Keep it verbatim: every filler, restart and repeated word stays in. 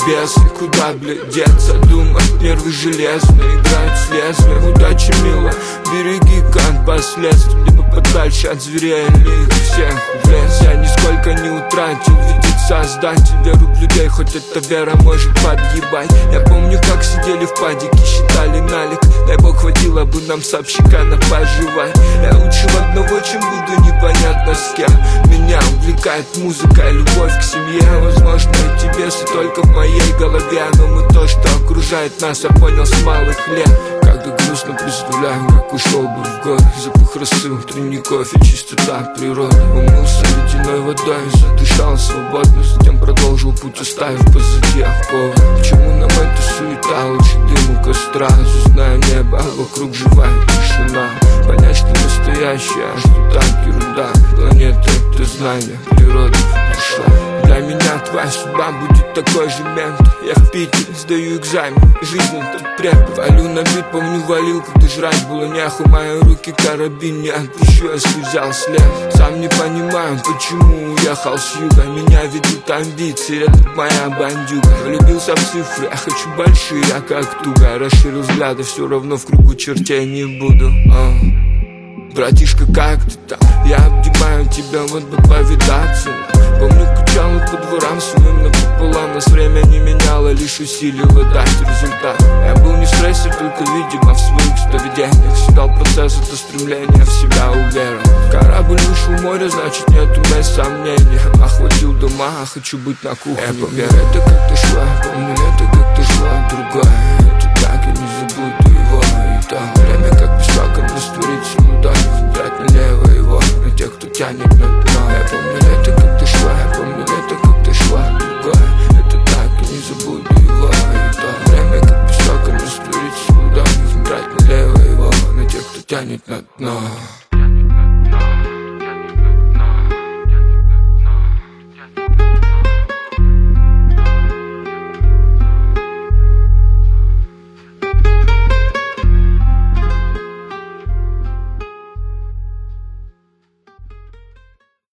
бесы. Куда, блядь, деться, думать, нервы железные, играют с лезвием. Удачи, мила, береги кан последствий, либо подальше от зверей или их всех в лес. Я нисколько не утратил, видеть создатель, веру в людей, хоть эта вера может подъебать. Я помню, как сидели в падике, считали налик, дай бог хватило бы нам сообщика на поживай. Я лучше в одного, чем буду непонятно с кем. Меня увлекает музыка и любовь к семье. Возможно, эти бесы только в моей голове, но мы то, что окружает нас, я понял с малых лет. Когда грустно представляю, как ушел бы в горы, запах росы, утренний кофе, чистота природы. Умылся ледяной водой, задышал свободно, затем продолжил путь, оставив позади оковы. Почему нам эта суета, лучше дым у костра? Знаю небо, а вокруг живая тишина. Понять, что настоящее, а что так ерунда. Планета — это знание, природа, душа. Для меня твоя судьба будет такой же мент. Я в Питере сдаю экзамен, жизнь — это преп. Валю на бит, помню, валил, когда жрать было нехуй. Мои руки карабин не отпущу, если взял след. Сам не понимаю, почему уехал с юга. Меня ведут амбиции, это моя бандюга. Влюбился в цифры, я хочу большие, я как туго. Расширил взгляды, все равно в кругу чертей не буду. а. Братишка, как ты там? Я обнимаю тебя, вот бы повидаться. Помню, кучал по дворам своим напополам. Нас время не меняло, лишь усилило дать результат. Я был не в стрессе, только, видимо, в своих сновидениях. Всегда процесс, это стремление в себя уверен. Корабль вышел в море, значит нету мест сомнения. Охватил дома, хочу быть на кухне. Я помню, это как-то шло, помню, это как-то шло другое. Это так, я не забуду его. И там время как песок, растворится мудой. Брать налево его, на тех, кто тянет на дно. Я помню, это как-то шло, я помню, это как-то шло другое. Это так, я не забуду его. И там время как песок, растворится мудой. Брать налево его, на тех, кто тянет на дно.